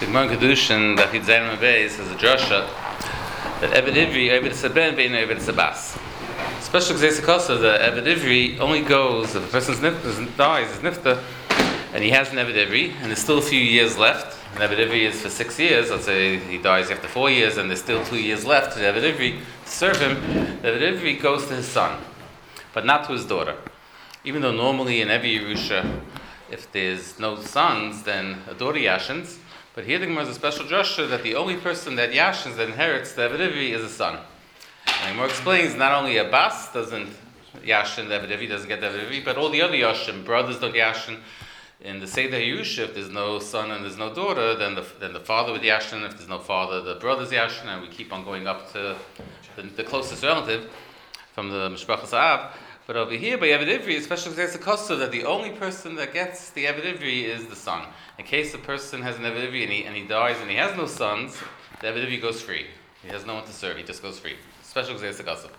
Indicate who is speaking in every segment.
Speaker 1: The Gemara Kedushin that Chid Zayin Beis has a drasha that Eved Ivri, Eved Saben, Vein Eved Sabas. Special Gzeis the Eved Ivri only goes if a person dies, is nifta, and he has an Eved Ivri, and there's still a few years left. An Eved Ivri is for 6 years. Let's say he dies after 4 years, and there's still 2 years left to the Eved Ivri to serve him. The Eved Ivri goes to his son, but not to his daughter. Even though normally in every Yerusha, if there's no sons, then a daughter yashins. But here the Gemara is a special drasha that the only person that yashins, that inherits the Eved Ivri, is a son. And the Gemara explains not only a bas doesn't yashin the Eved Ivri, doesn't get the Eved Ivri, but all the other yashim, brothers don't yashin. In the Seder Yerusha, if there's no son and there's no daughter, then the father would yashin. If there's no father, the brothers yashin, and we keep on going up to the closest relative from the Mishpachas Av. But over here, by Eved Ivri, especially because it's a kosev that the only person that gets the Eved Ivri is the son. In case a person has an Eved Ivri and he dies and he has no sons, the Eved Ivri goes free. He has no one to serve, he just goes free. Especially because it's a kosev.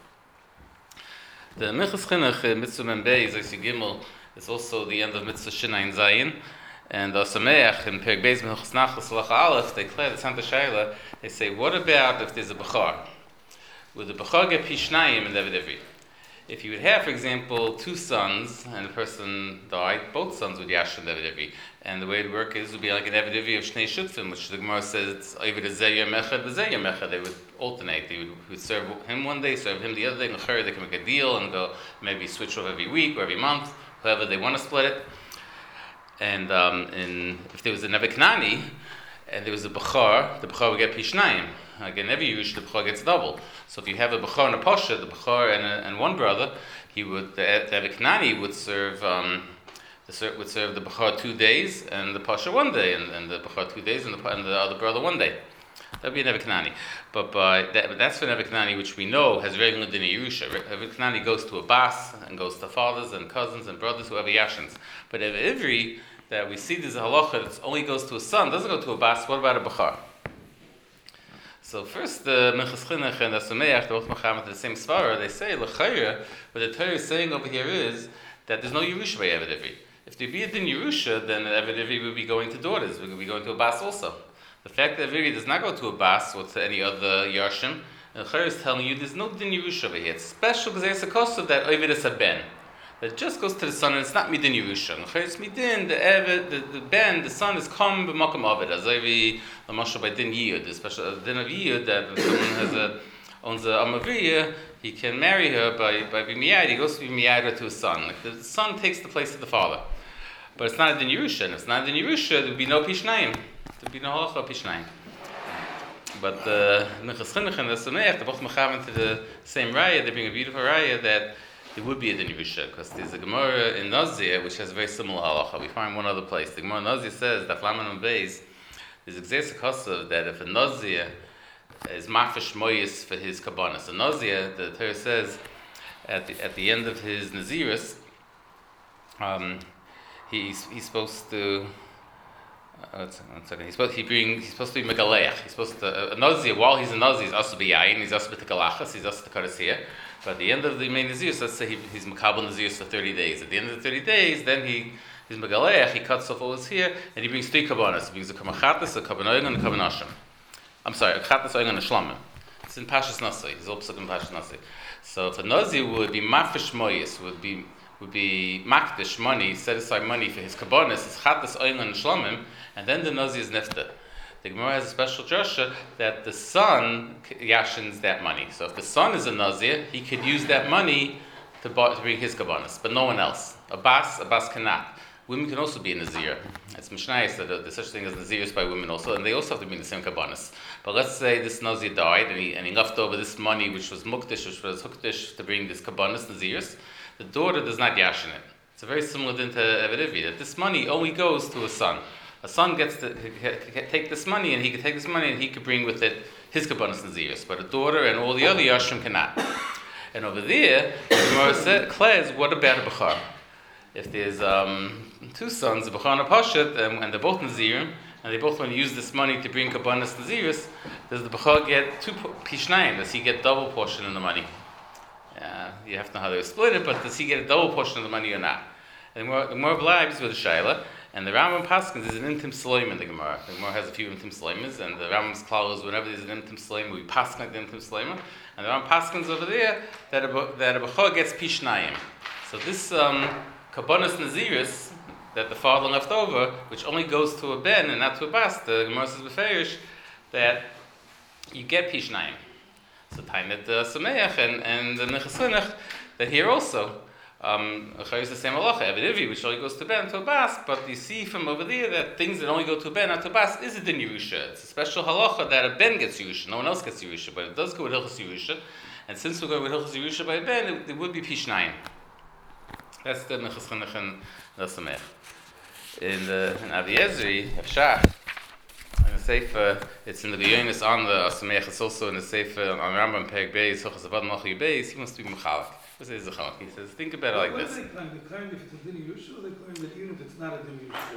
Speaker 1: The Minchas Chinuch in Mitzvah Membei, Zoysi Gimel, is also the end of Mitzvah Shinayin Zayin. And the Sameach in Perek Beis Minchas Nachas Halacha Aleph, they declare the Santa Shaila, they say, what about if there's a Bechar? Would the Bechar get Pishnayim in the Eved Ivri? If you would have, for example, 2 sons and the person died, both sons would yashin the Eved Ivri. And the way it would work is it would be like an Eved Ivri of Shnei Shutfim, which the Gemara says it's Eved Zeh Mechad, Zeh Mechad. They would alternate. They would serve him one day, serve him the other day. And they can make a deal and go maybe switch off every week or every month, however they want to split it. And if there was a Nebuchadnezzar and there was a Bechar, the Bechar would get Pishnayim. Again, every Yerush, the Bechar gets double. So if you have a Bechar and a Pasha, the Bechar and one brother, the Nebuchadnezzar would serve the Bechar 2 days and the Pasha 1 day, and the Bechar 2 days and the other brother 1 day. That would be a Nebuchadnezzar. But that's for Nebuchadnezzar, which we know has regular din Yerusha. Nebuchadnezzar goes to a bas and goes to fathers and cousins and brothers, whoever yashins. But Eved Ivri, that we see there's a halacha that only goes to a son, doesn't go to a bas. What about a Bechar? So first, the Minchas Chinuch and the Sameach, the both Mechamet, the same svara, they say l'chayra. What the Torah is saying over here is that there's no Yerusha by Eved Ivri. If there be a din Yerusha, then Eved Ivri would be going to daughters. We would be going to a bas also. The fact that Eved Ivri does not go to a bas or to any other yarshim, the Torah is telling you there's no din Yerusha over here. It's special because there's a kosev that Eved is a ben. That just goes to the son, and it's not midin Yerusha. It's midin, the ben, the son is come b'makom aved. As every l'mashal by din yiyud, especially din of yiyud, that when someone owns a amavriya, he can marry her by being miyad. He goes to be miyad to his son. Like the son takes the place of the father. But it's not a din Yerusha, and if it's not a din Yerusha, there would be no pishnayim. There would be no halacha pishnayim. But the Minchas Chinuch and the Sameach, they're both mechaven to the same raya. They bring a beautiful raya that there would be a din Yerusha, because there's a Gemara in Nazir which has a very similar halacha. We find one other place. The Gemara in Nazir says that Laman and Beis, there's a Gzeis HaKosev that if a Nazir is mafish moyis for his kabbanas, a Nazir, the Torah says at the end of his Nazirus, he's supposed to. One second. He's supposed to be megaleach. He's supposed to a Nazir while he's a Nazir. He's also b'yayin. He's also b'tegalachas. He's also b'karasiyah. But at the end of the main Nazirus, let's say he's makabel Nazirus for 30 days. At the end of the 30 days, then he's megaleach. He cuts off all his hair and he brings 3 kabbanas. He brings a kamachatas, a kabban and a kabban asham. I'm sorry, a chatas oigan and a shlamim. It's in Pashas Nasi. It's also in Pashas Nasi. So if a Nazir would be mafish moyis, would be makdish money, set aside money for his kabbanas, his chatas oigan and shlamim, and then the Nazir is nifta. The Gemara has a special drasha that the son yashins that money. So if the son is a Nazir, he could use that money to bring his kabbanas, but no one else. A bas cannot. Women can also be a Nazir. It's Mishnayos that there's such thing as Nazirs by women also, and they also have to be in the same kabbanas. But let's say this Nazir died and he left over this money which was mukdish, which was hukdish to bring this kabbanas, Nazirs. The daughter does not yashin it. It's a very similar thing to Eved Ivri, that this money only goes to a son. A son gets to take this money, and he can take this money, and he could bring with it his kabbanas Naziris. But a daughter and all the other yashim cannot. And over there, the Gemara declares, what about a bechar? If there's 2 sons, a bechar and a pashat, and they're both Nazirim, and they both want to use this money to bring kabbanas Naziris, does the bechar get 2 pishnayim? Does he get double portion of the money? You have to know how they split it, but does he get a double portion of the money or not? And the more lives with the shaila. And the Rambam Paskins is an intim Saloim in the Gemara. The Gemara has a few intim Saloimas, and the Rambam's klal is whenever there's an intim Saloim, we paskin like the intim Saloima. And the Rambam Paskins over there that a Bechor gets Pishnayim. So this Kabbanas Naziris that the father left over, which only goes to a ben and not to a bas, the Gemara says beferish that you get Pishnayim. So Tainet Sameach and the Nechasunnach that here also. Is the same halacha, Eved Ivri, which only goes to Ben, to a Bas, but you see from over there that things that only go to a Ben, not to a Bas, is a din Yerusha. It's a special halacha that a Ben gets Yerusha, no one else gets Yerusha, but it does go with Hilchos Yerusha, and since we're going with Hilchos Yerusha by a Ben, it would be Pishnayim. That's the Nechas Chinuch and the Samech. In Avi Ezri, Hafshach, in the Sefer, it's in the Geyonis on the Samech, it's also in the Sefer on Rambam Perek Beis, Hilchos Avad Mochi Beis, he wants to be Mechalak. He says, think about it like this.
Speaker 2: They claim if it's a din Yerusha, or they claim that even if it's not a din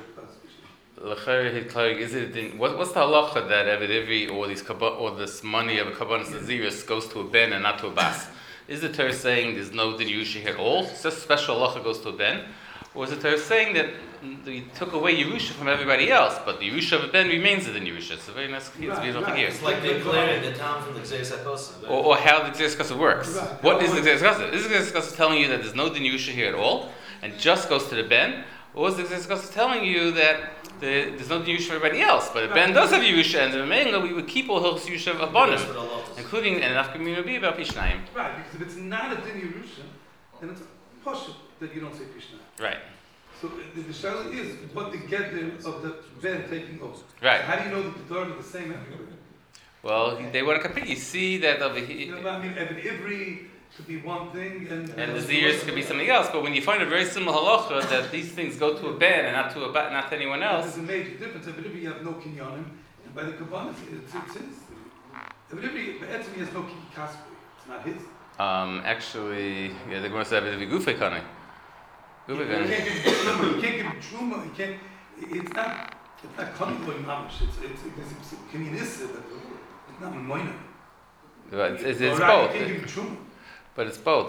Speaker 2: Yerusha,
Speaker 1: what's the halacha that Eved Ivri or this money of a Kabbanas Naziris goes to a Ben and not to a Bas? Is the Torah saying there's no din Yerusha here at all? It's just special halacha goes to a Ben? Or is the Torah saying that we took away Yerusha from everybody else, but the Yerusha of a Ben remains in Yerusha? It's a very nice here.
Speaker 3: It's like they cleared the town from the Gzeis HaKosa.
Speaker 1: Or how the Gzeis HaKosa works. What is the Gzeis HaKosa? Is the Gzeis HaKosa telling you that there's no din Yerusha here at all, and just goes to the Ben? Or is the Gzeis HaKosa telling you that there's no din Yerusha for everybody else, but the Ben does have Yerusha, and the Meinga we would keep all Hilchos Yerusha of Abonim, including and enough community about Pishnayim.
Speaker 2: Right, because if it's not a din Yerusha, then it's possible that you don't say Pishnayim.
Speaker 1: Right.
Speaker 2: So the shaila is what the get of the Ben taking over.
Speaker 1: Right.
Speaker 2: So how do you know that the Torah is the same everywhere?
Speaker 1: Well, they want to compete. You see that over here.
Speaker 2: You know, I mean, Eved Ivri could be one thing, and
Speaker 1: the Ziris could be something else. But when you find a very similar halacha that these things go to a Ben and not to anyone else,
Speaker 2: there's a major difference. Eved Ivri you have no kinyanim, and by the Kabbalah it's his. Eved Ivri, Be'etzim, he has no kaspi. It's not his.
Speaker 1: Actually, yeah, the Gemara said Eved Ivri gufei kani.
Speaker 2: You can't give him truma. It's not coming to mamish. It's kinyanis. It's not moina.
Speaker 1: It's
Speaker 2: right,
Speaker 1: both.
Speaker 2: You can't give him truma.
Speaker 1: But it's both.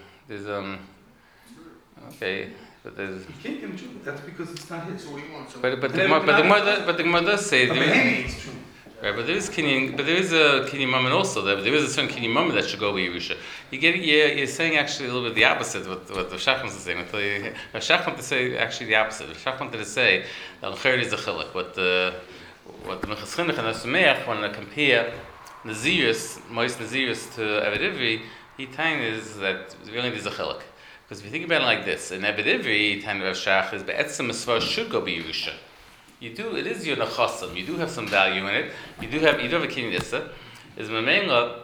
Speaker 1: Okay, but there's.
Speaker 2: You can't give him truma. That's because it's not his.
Speaker 1: But the Gemara does say. Right, but there is a kinyan mammon also. There is a certain kinyan mammon that should go with Yerusha. You're saying actually a little bit the opposite what the Shach wants to say. The Shach wanted to say actually the opposite. The Shach wanted to say that L'chayr is a chilek. What the Nechas Chinuch and the Sameach want to compare Naziris, Mois Naziris to Eved Ivri, he time is that really there's a chilek. Because if you think about it like this, in Eved Ivri, time of Shach is Be'etzem Esvar should go be Yerusha. It is your nechasim. You do have some value in it. You do have a kinyan issa. Is memela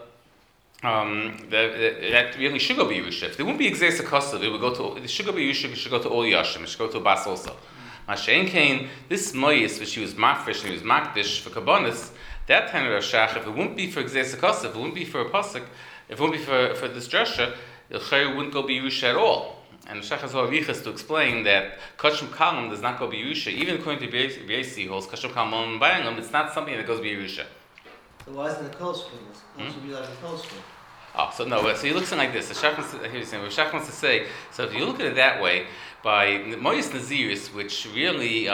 Speaker 1: that really should go be Yerusha. If there wouldn't be Gzeis HaKosa, it would go to. It should go be Yerusha. It should go to all Yashim. It should go to a Bas also. Mashen Kain, this moyis which he was mafresh and he was makdish for kabbanis, that time of Shach, if it wouldn't be for Gzeis HaKosa, if it wouldn't be for a pasuk, if it wouldn't be for this drasha, the Chayr wouldn't go be Yerusha at all. And the Shach has Arichas to explain that Kashim Kalam does not go be Yerusha. Even according to B'yesi holds Kashim Kalam Bayangam, it's not something that goes be Yerusha.
Speaker 3: So why isn't it Kol Shkin? It should be like a Kol Shkin.
Speaker 1: Oh, so no. So he looks like this. The Shach wants to say. So if you look at it that way, by Moyis Naziris, which really,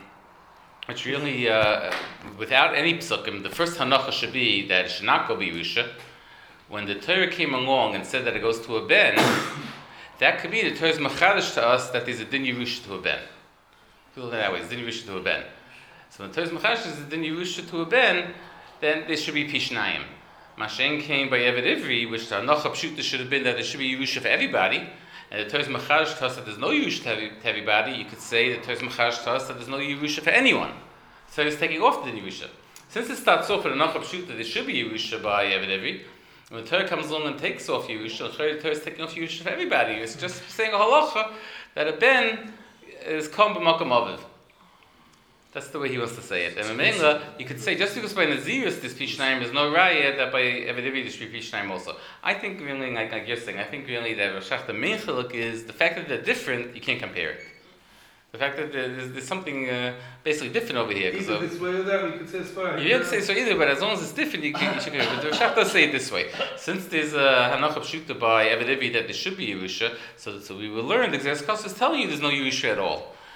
Speaker 1: without any psukim, the first hanacha should be that it should not go be Yerusha. When the Torah came along and said that it goes to a ben. That could be the Torah's machadish to us that there's a din Yerusha to a ben. Feel it that way, it's din Yerusha to a ben. So when the Torah's machadish is a din Yerusha to a ben, then there should be Pishnayim. Mashen came by Eved Ivri, which the Hanocha Pshuta should have been that there should be Yerusha for everybody, and the Torah's machadish to us that there's no Yerusha to everybody, you could say the Torah's machadish to us that there's no Yerusha for anyone. So it's taking off the din Yerusha. Since it starts off with the Hanocha Pshuta, there should be Yerusha by Eved Ivri. When the Torah comes along and takes off Yerusha, the Torah is taking off Yerusha for everybody. It's just saying a halacha that a ben is kom b'makom aviv. That's the way he wants to say it. And Memela, you could say just because by Naziris this Pishnayim is no raya, that by Eved Ivri there should be Pishnayim also. I think really, like you're saying, I think really that Roshach the main chiluk is the fact that they're different. You can't compare it. The fact that there's something basically different over here.
Speaker 2: Either this way or that, we could say as far.
Speaker 1: You could say so either, but as long as it's different, you should compare it. But the Roshach does say it this way. Since there's a Hanocha Pshuta by Eved Ivri that there should be Yerusha, so we will learn the Gzeis HaKosa is telling you there's no Yerusha at all.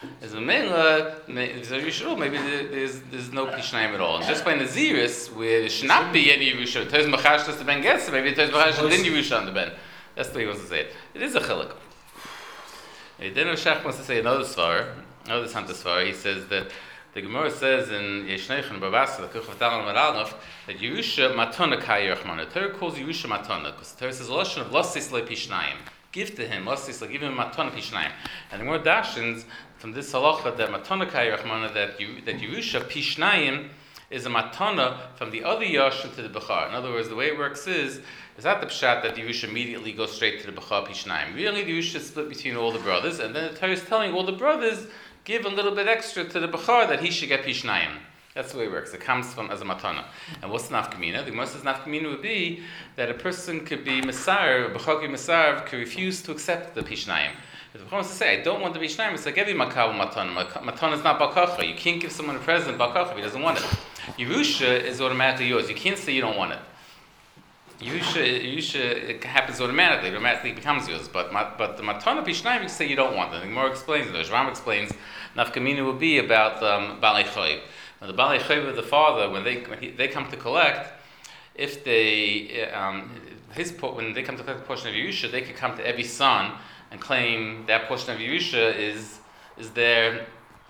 Speaker 1: As a Mela, maybe there's no Pishnayim at all. And just by Naziris, where there should not be any Yerusha, Tez Machash the Ben gets, maybe Tez Machash didn't Yerusha on the Ben. That's the way he wants to say it. It is a chiluk. Then Shach wants to say another Santa Svar. He says that the Gemara says in Yeshneichen Babasa, the Kuch of Talmud Maranov, that Yerusha Matana Kai Yerachman. The Torah calls Yerusha Matana, because the Torah says a lotion of Lossis Le Pishnayim. Give to him, Lossis Le, give him Matana Pishnayim. And the Gemara dashens from this halacha that Matana Kai Yerachman, that Yerusha Pishnayim is a matana from the other yashin to the bechar. In other words, the way it works is not the pshat that the Yerusha immediately goes straight to the bechar pishnayim. Really, the Yerusha is split between all the brothers, and then the Torah is telling all the brothers, give a little bit extra to the bechar that he should get pishnayim. That's the way it works. It comes from as a matana. And what's the nafkamina? The Gemara says nafkamina would be that a person could be mesar, a bechar mesar, could refuse to accept the pishnayim. If the Bechor wants to say, I don't want the pishnayim, it's like every makal matana. Matana is not bakacha. You can't give someone a present bakacha if he doesn't want it. Yerusha is automatically yours. You can't say you don't want it. Yerusha it happens automatically becomes yours. But the matana pishnayim, you can say you don't want it. The Gemara explains it. The Rambam explains nafkamina will be about balei chayv. Now the balei chayv of the father, when they come to collect, if they when they come to collect a portion of Yerusha, they could come to every son and claim that portion of Yerusha is their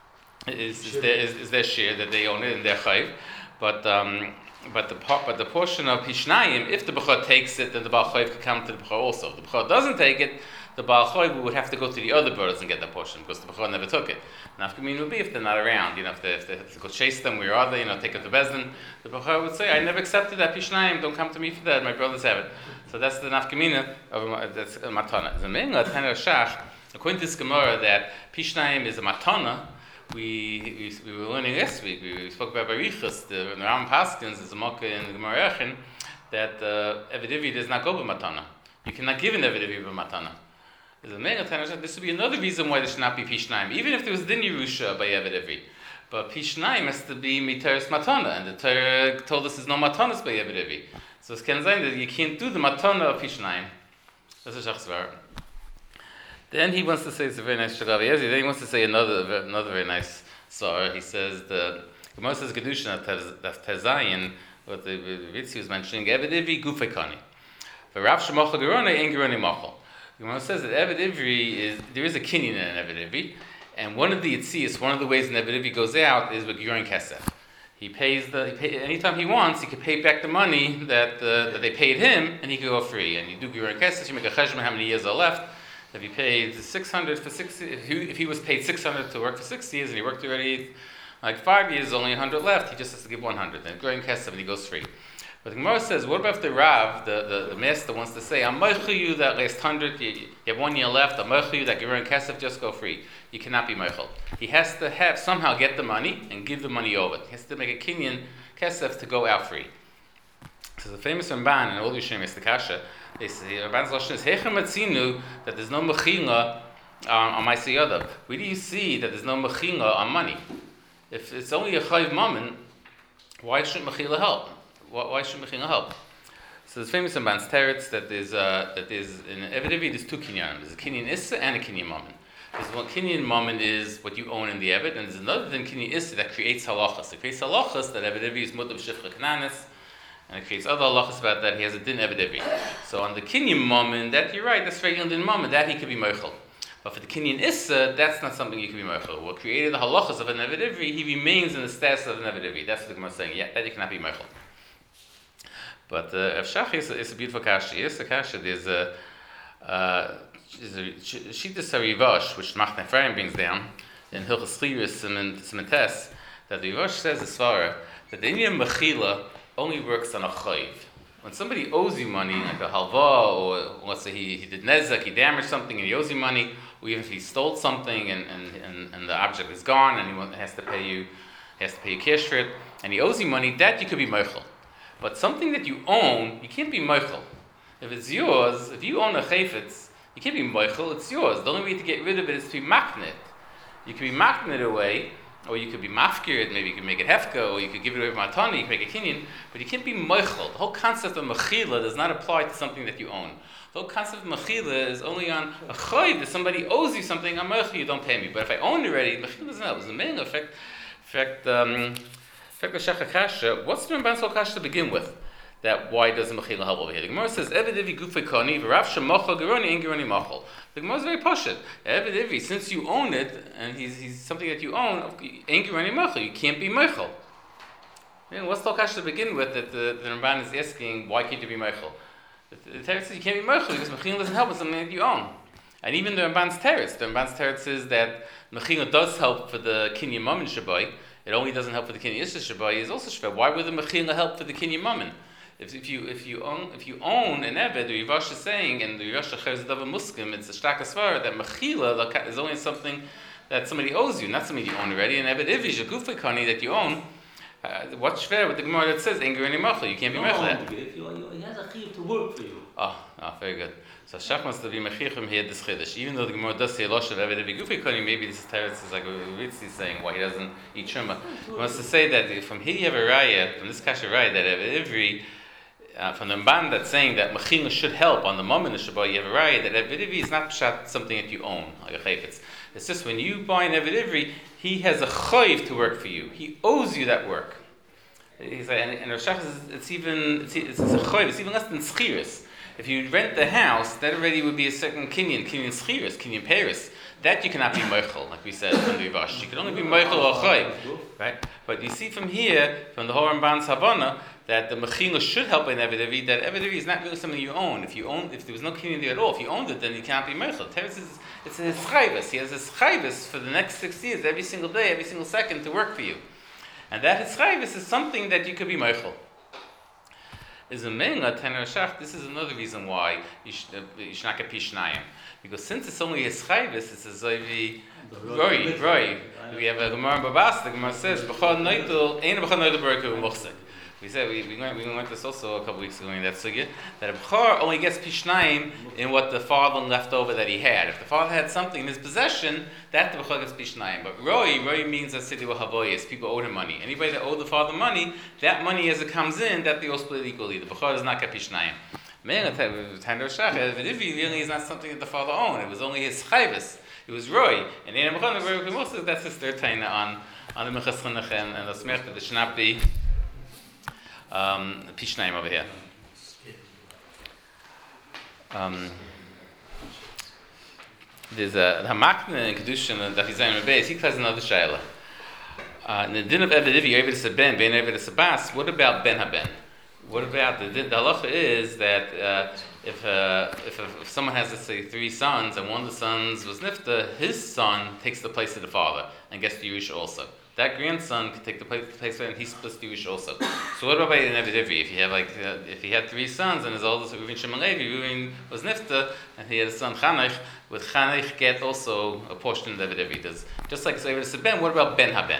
Speaker 1: share, that they own it and their chayv. But the portion of Pishnayim, if the Bechor takes it, then the Baal Chayv could come to the Bechor also. If the Bechor doesn't take it, the Baal Chayv would have to go to the other brothers and get that portion because the Bechor never took it. Nafkamin would be if they're not around, if they have to go chase them, where are they, take it to Bezdin. The Bechor would say, I never accepted that Pishnayim, don't come to me for that, my brothers have it. So that's the Nafkamina of that's a Matana. The Mingla, Tanner Shach, according to this Gemara, that Pishnayim is a Matana. We were learning this week. We spoke about Barichas, the Ram Paskins is a Mokkah in the Gemara Echin, that Evedivi does not go by Matana. You cannot give an Evedivi by Matana. This would be another reason why there should not be Pishnayim, even if there was Din Yerusha by Evedivi. But Pishnayim has to be Miteris Matana, and the Torah told us there's no Matanas by Evedivi. So it's can say that you can't do the Matana of Pishnayim. That's a Shachsvar. Then he wants to say, it's a very nice Shagav. Then he wants to say another very nice Sar. He says the Gemara says Gedushin that Tezayin, what the Ritzi was mentioning, Eved Ivri Gufei Kani. For Rav Shemocha Gerona Ein Geroni Mochel. The Gemara says that Eved Ivri there is a kinyan in an Eved Ivri, and one of the Yitzias, one of the ways an Eved Ivri goes out is with Geron Kesef. He pays anytime he wants, he can pay back the money that they paid him, and he can go free. And you do Geron Kesef, you make a cheshbon how many years are left. If he paid 600 for 60, if he was paid 600 to work for 6 years and he worked already like 5 years, only 100 left, he just has to give 100. Then Geron Kesef and he goes free. But the Gemara says, what about if the Rav, the master, wants to say, I'm meichel you that last 100, you have 1 year left, I'm meichel you that Geron Kesef, just go free. You cannot be meichel. He has to somehow get the money and give the money over. He has to make a kinyan Kesef to go out free. So the famous Ramban in all the Yishem is the Kasha. They say Ramban's lashon is Hechem Atzinu that there's no mechila on my siyadav. Where do you see that there's no mechila on money? If it's only a chayv mammon, why shouldn't mechila help? Why shouldn't mechila help? So there's famous Ramban's teretz that there's in Eved there's two kinyanim. There's a kinyan issa and a kinyan mammon. There's one kinyan mammon is what you own in the Eved, and there's another than kinyan issa that creates halachas. It creates halachas that Eved is mutab shifcha kananis. And it creates other halachas about that. He has a din Eved Ivri. So on the Kinyan moment, that you're right, that's regular din moment, that he could be meichel. But for the Kinyan Issa, that's not something you can be meichel. What created the halachas of an Eved Ivri, he remains in the status of an Eved Ivri. That's what the Gemara is saying. Yeah, that you cannot be meichel. But Rav Shach is a beautiful kasha. Yes, the kasha. There's a Shittas HaRivash, which Machne Ephraim brings down in Hilchos Chiris and Simentes, that the Rivash says as far that the Indian mechila only works on a chayv. When somebody owes you money, like a halva, or let's say he did nezek, he damaged something and he owes you money, or even if he stole something and the object is gone and he has to pay you cash for it, and he owes you money, that you could be meichel. But something that you own, you can't be meichel. If it's yours, if you own a chayfetz, you can't be meichel, it's yours. The only way to get rid of it is to be maknit. You can be maknit away, or you could be mafkir, maybe you could make it hefka, or you could give it away from matani, you can make a kinyan, but you can't be meichel. The whole concept of mechila does not apply to something that you own. The whole concept of mechila is only on a chayv, that somebody owes you something, I'm meichel, you don't pay me. But if I own it already, mechila doesn't help. It's the main effect the Shecha Kasha, what's the Ramban's whole Kasha to begin with? That why doesn't Mechila help over here? The Gemara says, Evedivi Gufei Koni, V'Rav Shemocha Geroni, Ein Geroni Machal. The Gemara is very poshut. Evedivi, since you own it, and he's something that you own, Ein Geroni Machal, you can't be Mechal. What's the whole Kasha to begin with that the Ramban is asking, why can't you be Mechal? The Teretz says you can't be Mechal because Mechila doesn't help with something that you own. And even the Ramban's Teretz says that Mechila does help for the Kinyan Mammon Shabbai. It only doesn't help for the Kinyan Isha Shabbai, is also Shabbai. Why would the Mechila help for the Kinyan Mammon? If you own an Eved, the Yivash is saying, and the Yivash Acher is a Dava Muskim, it's a Shtaka Svara, that Mechila is only something that somebody owes you, not something you own already. And Eved Ivish, a Gufei Kani that you own, what's fair with the Gemara that says, Enger any Mechel, you can't be Mechel.
Speaker 3: He has a chiv to work for you.
Speaker 1: Oh, very good. So Shach wants to be Mechichem here, this Chiddush. Even though the Gemara does say Losh of Eved Ivi Gufei Kani, maybe this Teretz is like Ritzi saying why he doesn't eat Truma. He wants to say that from here you have a Raya, from this Kasha Raya, that Eved Ivri, from the Ramban that's saying that Mechila should help on the moment of Shabbat, you have a Raya, that Eved Ivri is not pshat something that you own, like a chayfetz. It's just when you buy an Eved Ivri, he has a chayv to work for you. He owes you that work. He's like, and Rosh Hashanah, it's a chayv, it's even less than schiris. If you rent the house, that already would be a second kinyan schiris, kinyan paris. That you cannot be meichel, like we said from the Yivash. You can only be meichel or chayv, right? But you see from here, from the Horamban's Havana, that the mechila should help in Eved Ivri, that Eved Ivri is not really something you own. If there was no kinyan there at all, if you owned it, then you can't be meichel. Teretz is, it's his chayvus. He has his chayvus for the next 6 years, every single day, every single second to work for you. And that his chayvus is something that you could be meichel. Is a Meinla Tener Shach. This is another reason why you should not get Pishnayim. Because since it's only a chayvus, it's a Zoivi Roi. We have a Gemara in Babas, the Gemara says, B'chol Noitel, Ein B'chol Noitel Baruch Hu we said we went this also a couple weeks ago in that sugya, that a B'chor only gets Pishnayim in what the father left over that he had. If the father had something in his possession, that the B'chor gets Pishnayim. But Roi means a city with Havoyas. People owe him money. Anybody that owed the father money, that money as it comes in, that they all split equally. The B'chor does not get Pishnayim. If it really is not something that the father owned, it was only his chayvus. It was Roi. And that's his third taina on the Mechas Chinuch and the Smech that there should not be Pishnayim over here. There's a Hamakna in Kedushin and Dachizayim Rebbeis. He claims another shayla. In the din of Eved Ivi, Eved Saben, Ben Eved Sabas. What about Ben Haben? What about the halacha is that if someone has, let's say, 3 sons and one of the sons was nifta, his son takes the place of the father and gets the Yerusha also. That grandson can take the place of it and he splits the Yerusha also. So what about in Eved Ivri? If you have if he had 3 sons and his oldest Reuven Shimon Levi, Reuven was nifta and he had a son Chanech, would Chanech get also a portion of Eved Ivri? Just like Eved Seben, what about Ben Haben?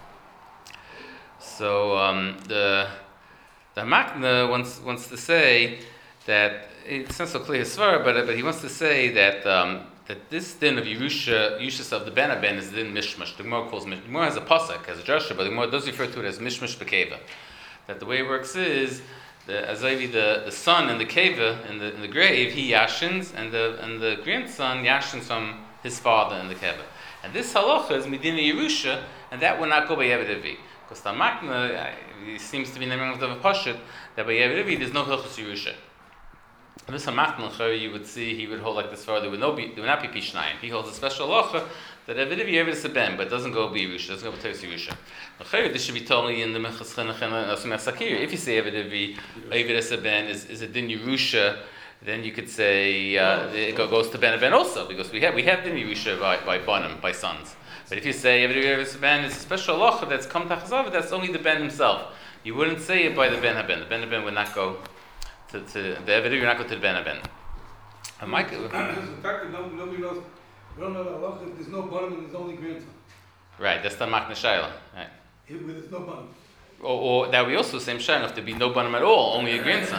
Speaker 1: So the Makna wants to say that it's not so clear his svara, but he wants to say that that this din of Yerushas of the Ben Haben is din mishmash. The Gemara calls mishmash. The Gemara has a pasuk, has a drasha, but the Gemara does refer to it as mishmash bekeva. That the way it works is the son in the keva in the grave he yashins and the grandson yashins from his father in the keva. And this halacha is medina Yerusha, and that will not go by Eved Ivri. Because the Makna seems to be naming of the Pashut that by Eved Ivri there's no Hilchos Yerusha. And this Hamakna you would see he would hold like this far, there would not be Pishnayim. He holds a special halacha that Eved Ivri Eved Seben, but it doesn't go by Yerusha, doesn't go by Teres Yerusha. This should be totally in the Mechas Chinuch and Asumach Sakir. If you say Eved Ivri Eved Seben is a din Yerusha, then you could say it goes to Ben Haben also, because we have din Yerusha by Banim, by sons. But if you say Eved Ivri Ben is a special halacha that's come to Chazav, that's only the Ben himself. You wouldn't say it by the Ben Haben. The Ben Haben would not go to the Eved Ivri would not go to the Ben Haben.
Speaker 2: Nobody knows. We don't know the halacha. There's no Banim and there's only grandson.
Speaker 1: Right, that's the Makna Shaila. Right.
Speaker 2: There's no Banim.
Speaker 1: Or that we also same shayla if there be no Banim at all, only a grandson.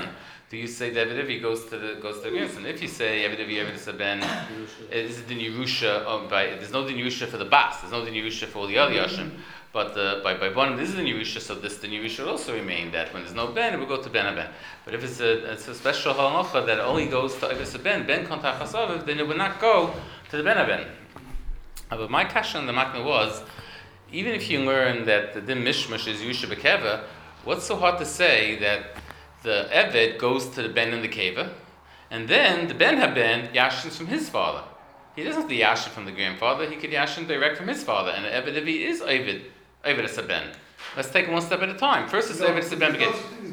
Speaker 1: do you say that Eved Ivri goes to the grandson? If you say Eved Ivri Eved Ben, is it the Yerusha? There's no din Yerusha for the bas. There's no din Yerusha for all the other Yashim. But by Bonim, this is the Yerusha, so this the Yerusha will also remain. That when there's no Ben, it will go to Ben Ben. But if it's a special halacha that only goes to Eved Ben kontach hasaviv, then it would not go to the Ben Ben. But my question on the Makna was, even if you learn that the din mishmash is Yerusha bekeva, what's so hard to say that the Eved goes to the Ben in the keva, and then the Ben haben yashins from his father? He doesn't have to yashin from the grandfather. He could yashin direct from his father, and the Eved Ivri is Eved as a Ben. Let's take it one step at a time. First, it's Eved as a Ben begin.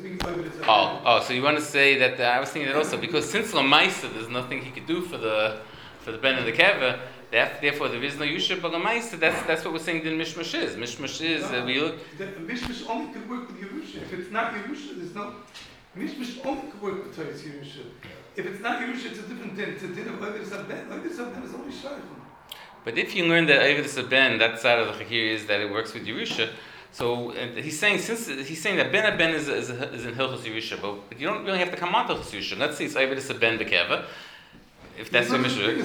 Speaker 1: So you want to say that? I was thinking that also because since Lamaisa, there's nothing he could do for the Ben in the keva. Therefore, there is no Yusha, but Lamaisa, that's what we're saying. Then Mishmash is. Mishmash is we look.
Speaker 2: The Mishmash only could work with Yerusha. If it's not Yerusha, there's no. Mishmash only could work with Torah's Yerusha. If it's not Yerusha, it's a different din. It's a din of Eved Saben. Eved Saben is only Shaykhim.
Speaker 1: But if you learn that Eved Saben, that side of the Chakir is that it works with Yerusha. So he's saying that Ben Ben is in Hilchos Yerusha, but you don't really have to come on to Hilchos Yerusha. Let's say it's Eved Saben Bekeva. If that's what Mishra.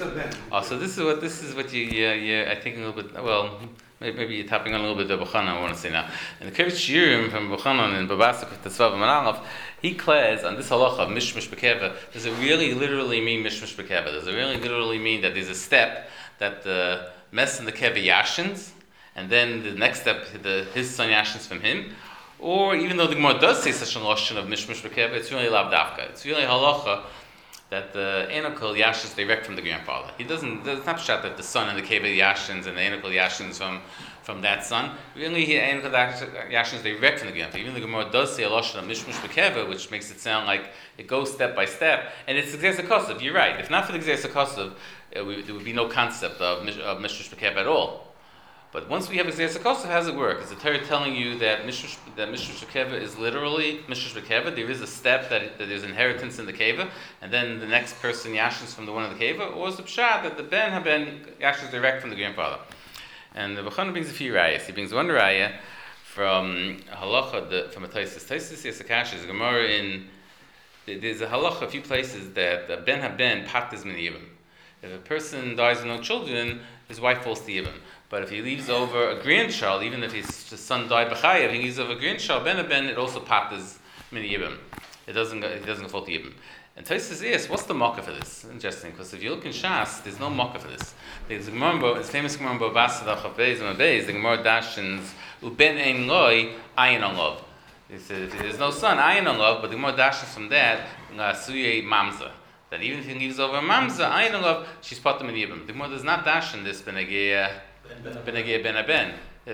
Speaker 1: So this is what you I think a little bit. Well, maybe you're tapping on a little bit of Buchanan. I want to say now. And the Kibbutz Shiurim from Buchanan in Babasik with the Tzvav Manalov, he declares on this halacha of Mishmash Bekeva. Does it really literally mean Mishmash Bekeva? Does it really literally mean that there's a step that the mess in the keva yashins, and then the next step his son yashins from him? Or even though the Gemara does say such a notion of Mishmash Bekeva, it's really lav dafka. It's really halacha that the Enokol yashins direct from the grandfather. There's not shot that the son in the keva yashins and the Enokol yashins from that son. Really, Enokol yashins direct from the grandfather. Even the Gemara does say a lashon of Mishmash Bekeva, which makes it sound like it goes step by step. And it's Gzeis HaKosav. You're right. If not for the Gzeis HaKosav, there would be no concept of Mishmash Bekeva at all. But once we have Gzeis HaKosav, how does it work? Is the Torah telling you that Mishmash Bekeva is literally Mishmash Bekeva? There is a step that there's inheritance in the keva, and then the next person yashins from the one in the keva, or is the pshat that the Ben haben yashins direct from the grandfather? And the Bechana brings a few rayas. He brings one raya from halacha from a Taisus. Taisus Yesakash is a Gemara in. There's a halacha a few places that Ben haben patis min yibam. If a person dies with no children, his wife falls to yibam. But if he leaves over a grandchild, even if his son died b'chayav, he leaves over a grandchild, ben, it also patas mini yibam. He doesn't go fall to yibam. And Tais says, yes, what's the mocker for this? Interesting, because if you look in Shas, there's no mocker for this. There's a Gemara, it's famous Gemara in Bavasada Chavbeis and Abeis, the Gemara dashins, uben ein loy, ayin on love. If there's no son, ayin on love, but the Gemara dashins from that, suye mamza. That even if he leaves over a mamza, ayin on love, she's patam in yibam. The Gemara does not dash in this benagiyah ben aben.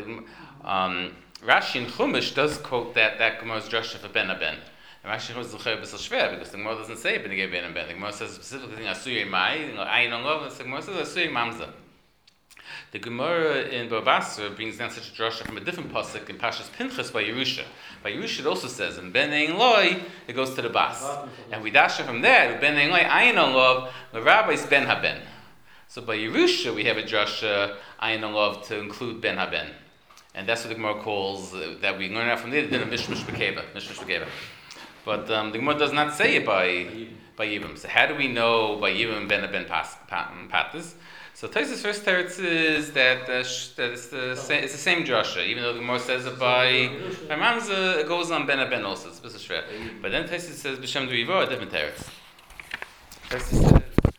Speaker 1: Rashi in Chumash does quote that Gemara's drasha for ben aben. And Rashi in Chumash is a little schwer because the Gemara doesn't say benagiyah ben aben. The Gemara says specifically asuyei mai, ayin on love. The Gemara says asuyei mamza. The Gemara in Babasra brings down such a drasha from a different pasuk in Pashas Pinchas by Yerusha. By Yerusha it also says in ben ein loy it goes to the bas, and we dash from there ben ein loy ayin on love. The rabbis ben haben. So by Yerusha we have a drasha ayin on love to include ben haben, and that's what the Gemara calls that we learn out from there. Then a mishmash bekeva. But the Gemara does not say it by Yibam. So how do we know by Yibam ben haben patas? So Taisus first teretz is that it's the same drasha, even though the Gemara says it by Mamza, it goes on ben haben also. It's a bit shver. But then Taisus says b'shem d'rivo a different teretz. Taisus says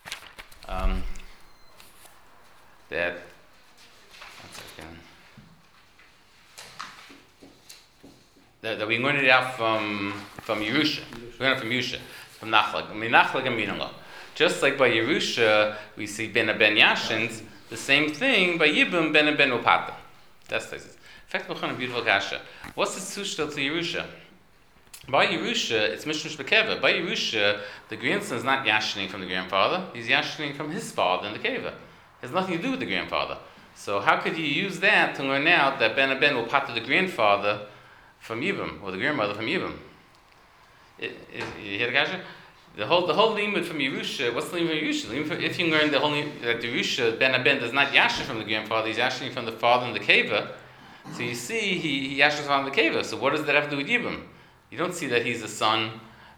Speaker 1: that. That we learned it out from Yerusha. We learned it from Yerusha, from Nachlag. Nachlag and Minallah. Just like by Yerusha, we see Ben Ben Yashins, the same thing by Yibum Ben Upata. That's the in fact, a beautiful kasha. What's the sushtel to Yerusha? By Yerusha, it's Mishmash Bekeva. By Yerusha, the grandson is not yashining from the grandfather, he's yashining from his father in the keva. It has nothing to do with the grandfather. So how could you use that to learn out that Ben will pata the grandfather from Yibum, or the grandmother from Yibum? You hear the kasha? The whole limud from Yerusha, what's the limud from Yerusha? If you learn the whole that Yerusha, Ben does not yashin from the grandfather, he's yashining from the father in the keva. So you see, he yashins from the keva. So what does that have to do with Yibum? You don't see that he's a son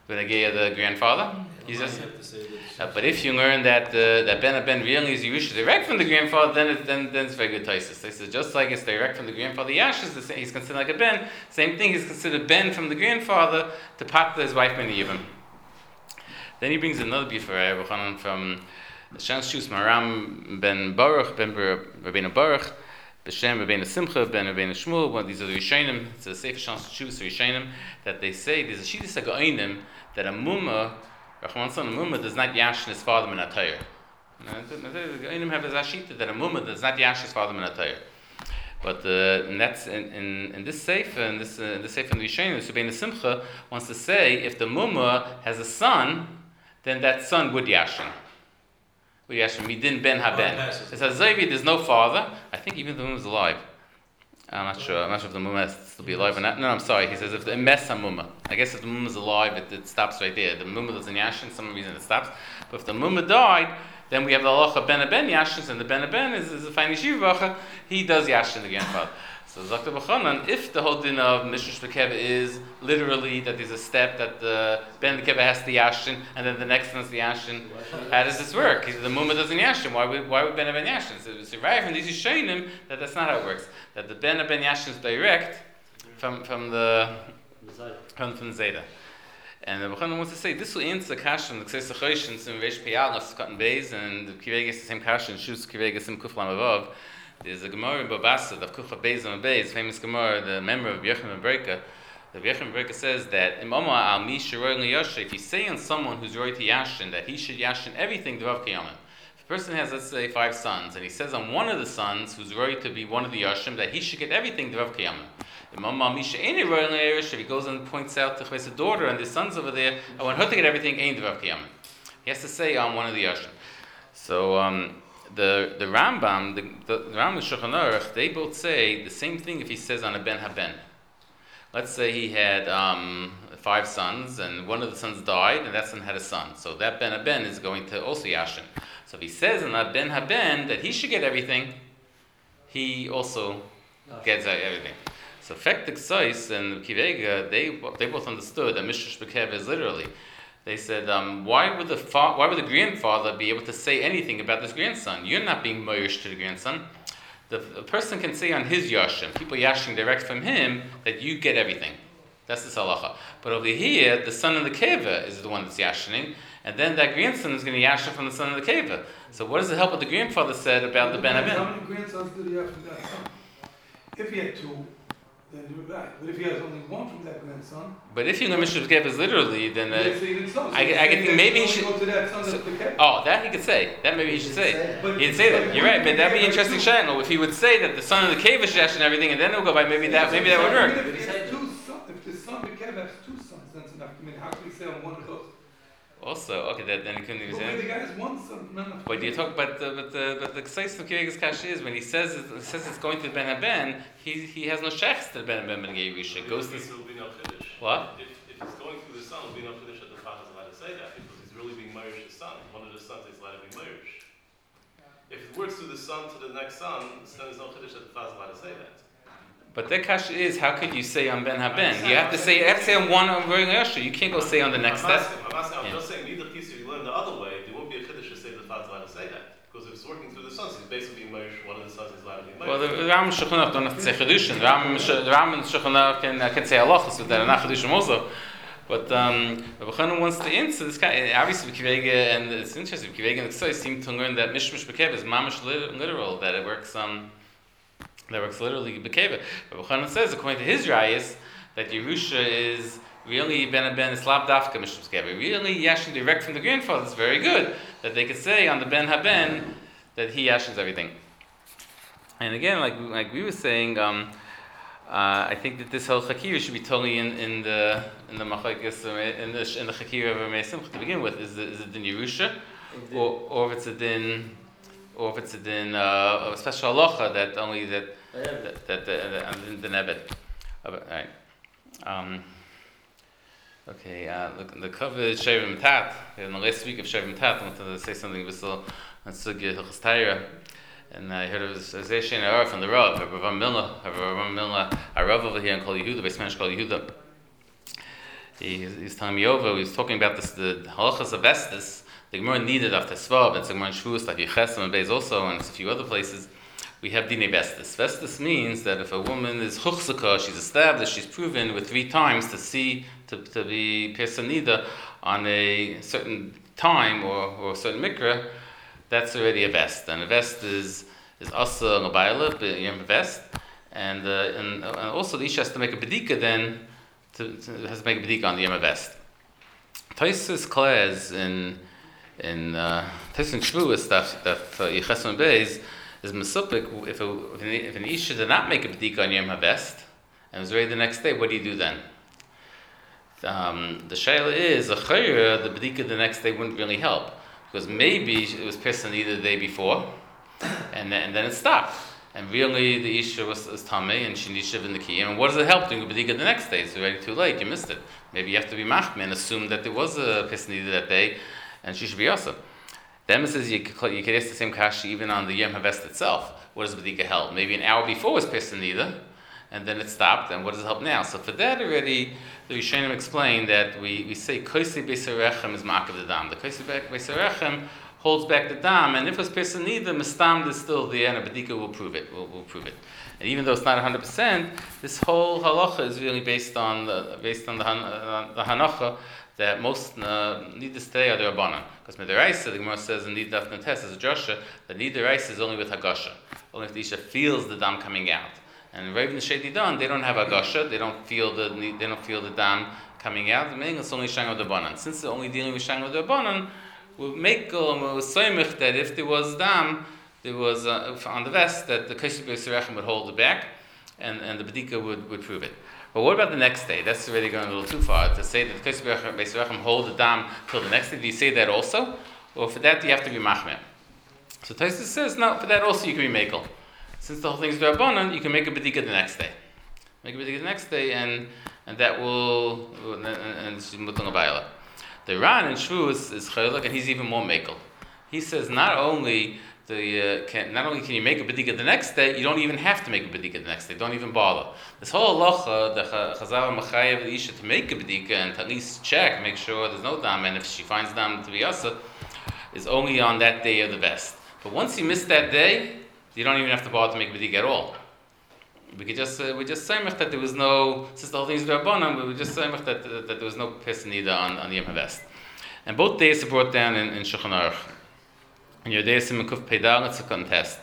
Speaker 1: the grandfather. He's just.
Speaker 4: have to say that
Speaker 1: But if you learn that that Ben Ben really is Yerusha direct from the grandfather, then it's very good taisus. They said just like it's direct from the grandfather Yash is the same, he's considered like a Ben. Same thing, he's considered Ben from the grandfather to pat his wife Ben Yibam. Then he brings another bifar from Shans Shus Maram Ben Baruch Ben Rabbeinu Baruch B'Shem Rabbeinu Simcha Ben Rabbeinu Shmuel. One these are the Rishonim. It's a Sefer Shans Shus Rishonim that they say there's a Shidduch Hagaonim that a mumma. Rachman son, a mumma does not yashin his father min atayr. The Gainim have a zashita that a mumma does not yash his father min atayr. But and that's in this sefer, in this sefer in the Rishonim, Subein Simcha wants to say if the mumma has a son, then that son would yashin. Would yashin midin ben haben. It says Zayvi, there's no father. I think even if the mumma is alive. I'm not sure if the mumma has to still be alive or not. No, I'm sorry. He says if the mes mumma. I guess if the mumma is alive, it stops right there. The mumma doesn't yashin, some reason it stops. But if the mumma died, then we have the halacha ben yashins, and the ben is a fine yeshiva. He does yashin the grandfather. So Dr. B'chanan, if the whole din of Mishra Shbekeva is literally that there's a step that the Ben Keva has to yashin, and then the next one's the yashin, how does this work? The mumma doesn't yashin. Why would Ben yashin? So it's right from these Yishonim that's not how it works. That the Ben yashin is direct from the Zeta. And the B'chanan wants to say this will answer the kasha in the Ksei Sechoshin in Reish Peyal Cotton Beis, and the Kiveg is the same kasha in Shus Kiveg Sim Kuf Lam Avav. There's a Gemara in Babasa, the Kufa Beis and Beis, famous Gemara, the member of Yechim Breka. The Yechim Breka says that if you say on someone who's roy to Yashin that he should Yashin everything, the Rav Kiyaman. If a person has, let's say, 5 sons, and he says on one of the sons who's roy to be one of the Yashim that he should get everything, the Rav Kiyaman. If he goes and points out to his daughter and the sons over there, I want her to get everything, ain't the Rav Kiyaman. He has to say on one of the Yashim. So, the Rambam, the Rambam and Shulchan Aruch, they both say the same thing if he says on a Ben Haben. Let's say he had 5 sons, and one of the sons died, and that son had a son. So that Ben Haben is going to also Yashin. So if he says on a Ben Haben that he should get everything, he also gets everything. So Fektik Sois and Kivega, they both understood that Mishra Shbekeva is literally. They said, why would the grandfather be able to say anything about this grandson? You're not being moirish to the grandson. The person can say on his yashim, people yashing direct from him, that you get everything. That's the halacha. But over here, the son of the keva is the one that's yashining, and then that grandson is going to yashin from the son of the keva. So what does it help what the grandfather said about the Ben
Speaker 2: How
Speaker 3: Haben?
Speaker 2: many grandsons did he have from that son? If he had 2, then you're right. But if he has only 1 from that grandson,
Speaker 1: But if you know Mishra Shbekeva is literally, then
Speaker 2: I
Speaker 1: can think maybe he should.
Speaker 2: go to that son of the Kev.
Speaker 1: Oh, that he could say. That maybe he should say.
Speaker 2: But-
Speaker 1: He'd say that. You're right, but that'd be an interesting shayla. If he would say that the son of the cave is Shesh and everything, and then it'll go by, maybe that would work.
Speaker 2: If he has 2 sons, if the son of the Kev has 2 sons, that's enough. I mean, how can he say on one of those?
Speaker 1: Also, okay, then he couldn't even
Speaker 2: But
Speaker 1: say
Speaker 2: when
Speaker 1: it.
Speaker 2: the guy has 1 son, none of
Speaker 1: But you talk about the Ksais of Kivegas Kashi is when he says it's going to the Ben Haben, he has no shechs to the Ben Haben Yerusha. It goes to
Speaker 4: It will be no chiddush.
Speaker 1: what?
Speaker 4: If it's going through the son, it will be no chiddush that the father is allowed to say that because he's really being Meirish his son. One of the sons is allowed to be Meirish. If it works through the son to the next son, then there's no chiddush that the father is allowed to say that.
Speaker 1: But the kasha is how could you say on Ben Haben? You have to say on one on Roy Yosha. You can't go say on the next step.
Speaker 4: I'm just saying, neither piece if you learn the other way, there won't be a chiddush to say that the father is allowed to say that. Because if it's working through the sons, he's basically being Meirish, one of the sons is allowed to be Meirish.
Speaker 1: Well, the Ram and Shulchan Aruch don't have to say chedushin. The Ram and Shulchan Aruch can say halachas with that, and not chedushim also. But B'chanan wants to answer this guy. Obviously, Kivega, and it's interesting. Kivega and the Ksai seem to learn that Mishmish B'Keva is mamish literal, that it works. That works literally B'Keva. But B'chanan says, according to his rayas, that Yerusha is really Ben is Slab Dafka Mishmish B'Keva. Really yashin direct from the grandfather is very good. That they could say on the Ben Haben that he yashins everything. And again, like we were saying. I think that this whole chakira should be totally in the machlekes in the chakira of Mei Simcha to begin with. Is it din Yerusha, or if it's a din, a special halacha that only that the nebet. Right. Okay. The cover is Shavim Tat. In the last week of Shavim Tat, I wanted to say something on Sugya Hilchos Torah. And I heard of Zeshin Araf from the Rav, Rav Milna, a Rav over here in Kol Yehuda, Beis Medrash Kol Yehuda. he's telling me over. He was talking about this, the halachas of vestis. The Gemara needed after Svav, it's the Gemara in Shavuos, like Yechesem and Beis also, and a few other places. We have Dine Vestis. Vestis means that if a woman is Chuchzaka, she's established, she's proven with 3 times to be Persanida on a certain time or a certain mikra, that's already a vest. And a vest is Asa and a Baila, Yom Vest. And also the Isha has to make a Bedika then, has to make a Bedika on the Yom Vest. Taisus Klez in Shavuos that Yechesem Beis is Mesupik. If an Isha did not make a Bedika on Yom HaVest and was ready the next day, what do you do then? The Shaila is a Chayra, the Bedika the next day wouldn't really help because maybe it was Persanida the day before and then it stopped. And really the Isha was Tameh and she needs Shiv in the Kiyam. And what does it help doing a Bedika the next day? It's already too late, you missed it. Maybe you have to be Machmeh and assume that there was a Persanida that day and she should be awesome. Then says you could ask the same kashi even on the Yom HaVest itself. What does Bedika help? Maybe an hour before was Persanida, and then it stopped, and what does it help now? So for that already, the Rishonim explained that we say Kosi Beisarechem is Ma'akav the Dam. The Kosi Beisarechem holds back the Dam, and if it was Persanida, Mistam is still there, and a Bedika will prove it. Will prove it. And even though it's not 100%, this whole halacha is really based on the hanacha that most need to stay are the Rabbanan. Because Midaraisa, the Gemara says in Nid Daf Nutes as a Joshua, that Midaraisa is only with Hagasha. Only if the Isha feels the dam coming out. And Rav and Shady Don, they don't have Hagasha, they don't feel the dam coming out. The main is only Shang of the Rabbanan. Since they're only dealing with Shang of the Rabbanan, we'll make Soymich that if there was dam, there was on the vest that the Kosi Beisarechem would hold it back, and the Bedika would prove it. But what about the next day? That's already going a little too far to say that the Kosi Beisarechem hold the dam till the next day. Do you say that also, or for that you have to be machmir? So Tosfos says no. For that also you can be mekel. Since the whole thing is Rabbanan, you can make a Bedika the next day. Make a Bedika the next day, and that will and she's mutal abayla. The Ran in Shavuos is Chaylik, and he's even more mekel. He says not only can you make a Bedika the next day, you don't even have to make a Bedika the next day. Don't even bother. This whole halacha, the Chazal Machayev the Isha to make a Bedika and to at least check, make sure there's no dam, and if she finds dam to be asa, is only on that day of the vest. But once you miss that day, you don't even have to bother to make a Bedika at all. We just saying that there was no, since the whole thing is Rabbanan, we were just saying that there was no Persanida on the Yom HaVest. And both days are brought down in Shulchan Aruch. In your days in Mekuf Pedal, it's a contest.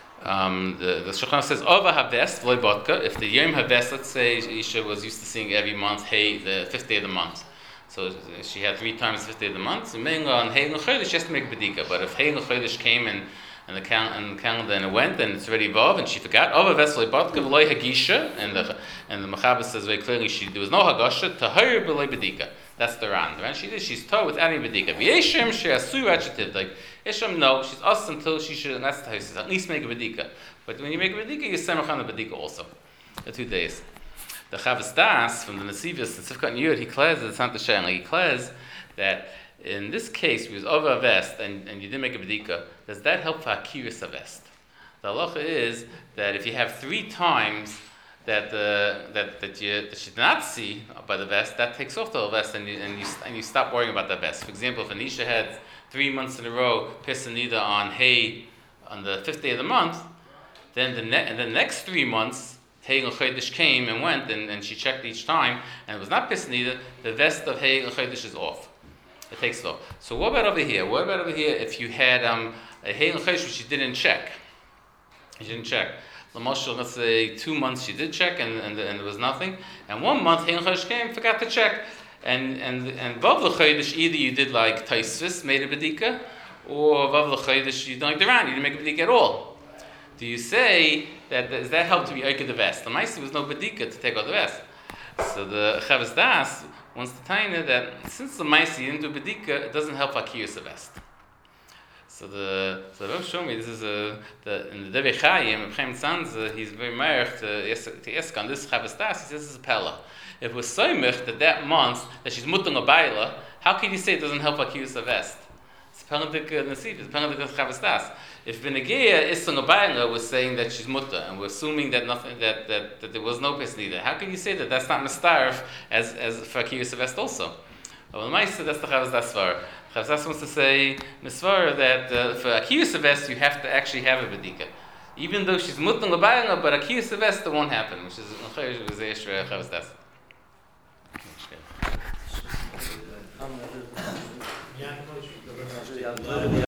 Speaker 1: The Shulchan says, Ova HaVest, V'loi Bodka, if the Yom HaVest, let's say Isha was used to seeing every month, hey, the 5th day of the month. So she had 3 times the 5th day of the month. So mainly on Hey L'Chodesh, she has to make Bedika. But if Hey L'Chodesh came and the calendar and it went and it's already Vav and she forgot, Ova HaVest, V'loi Bodka, V'loi Hagisha, and the Mechaber says very clearly there was no Hagasha, Tahir V'loi Bedika. That's the Ran. The Ran she's told with any Bedika. V'yeshem she'asu adjective, like Isham, no, she's us until she should, and that's the house, at least make a Bedika. But when you make a Bedika, you semach on the Bedika also. The 2 days. The Chavas Das from the Nesivius and Sifkat Yud, he declares, it's not the Shayla, he declares that in this case, we was over a vest and you didn't make a Bedika, does that help for Akiris a vest? The halacha is that if you have 3 times that you did not see by the vest, that takes off the vest and you stop worrying about that vest. For example, if Anisha had 3 months in a row Persanida on Hay on the 5th day of the month, then the next 3 months Hay L'Chodesh came and went and she checked each time and it was not Persanida, the vest of Hay L'Chodesh is off. It takes it off. So what about over here? What about over here if you had a Hay L'Chodesh which you didn't check? You didn't check. L'moshel, let's say 2 months she did check and there was nothing, and 1 month Hay L'Chodesh came, forgot to check. And Vav L'Chodesh, either you did like Taisvis, made a Bedika, or Vav L'Chodesh, you don't like the Ran, you didn't make a Bedika at all. Do you say that, does that help to be Oiked the vest? The Maisi was no Bedika to take out the vest. So the Chavas Das wants to tell you that since the Maisi didn't do Bedika, it doesn't help Akiyus the vest. So the Rav showed me, this is in the Devei Chayim, Chaim Tzanz, he's very merch to ask on this Chavas Das, he says this is a Pella. If it was Soymich that month that she's mutung a baila, how can you say it doesn't help Akiyus a vest? It's Peladik Nasif, it's Peladik Chavas Das. If Benegia Isung Abayla was saying that she's mutter, and we're assuming that nothing that there was no person either, how can you say that that's not mistarf as for Akiyus Vest also? Well, the Maisa, that's the Chavaz Dasvar. Chavaz Das wants to say misvar that for Akiyus Vest you have to actually have a bedika, even though she's mutter Abayla, but Akiyus Vest it won't happen, which is Chavaz Das.